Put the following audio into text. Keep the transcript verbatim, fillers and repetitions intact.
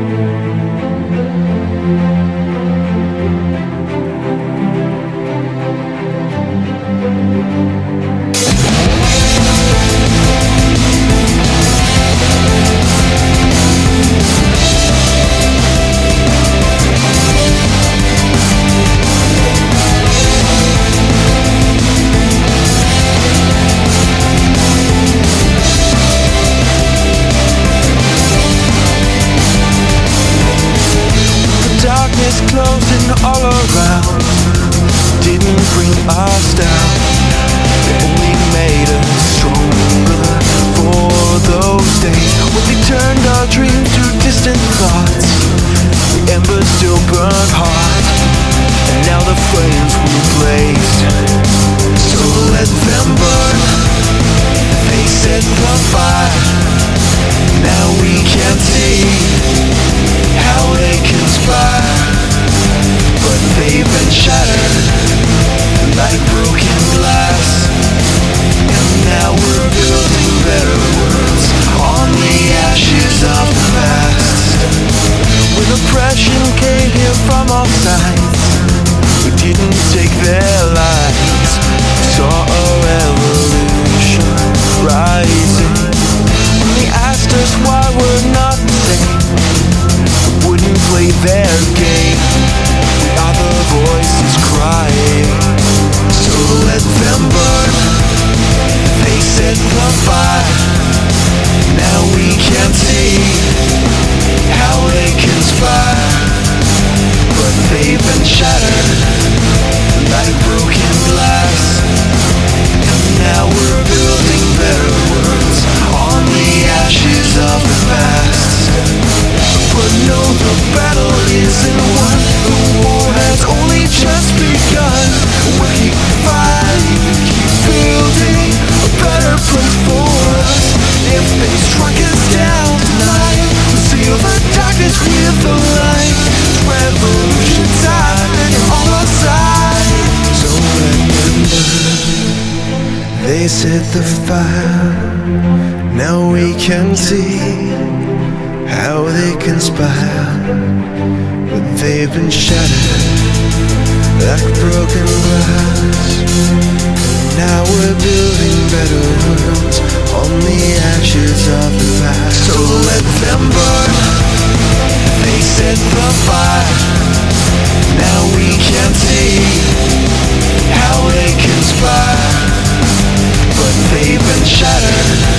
Closing all around didn't bring us down. It only made us stronger for those days when they turned our dreams to distant thoughts. The embers still burn hot, and now the flames were blazed. So let them burn. They set the fire. Now we can see how they conspire. But they've been shattered like broken glass, and now we're building better worlds on the ashes of the past. When oppression came here from all sides, we didn't take their lives. Saw a revolution rising. When they asked us why we're not the same, we wouldn't play their game. Are the voices crying, so let them burn. They set the fire. Now we can see how they conspire. But they've been shattered like broken glass, and now we're building better worlds on the ashes of the past. But no, the battle isn't won. The war has only just begun. We'll keep fighting, keep building a better place for us. If they strike us down tonight, we'll seal the darkness with the light. Revolution time and you're on our side. So remember, they set the fire. Now we can see how they conspire, but they've been shattered like broken glass. And now we're building better worlds on the ashes of the past. So let them burn. They set the fire. Now we can see how they conspire, but they've been shattered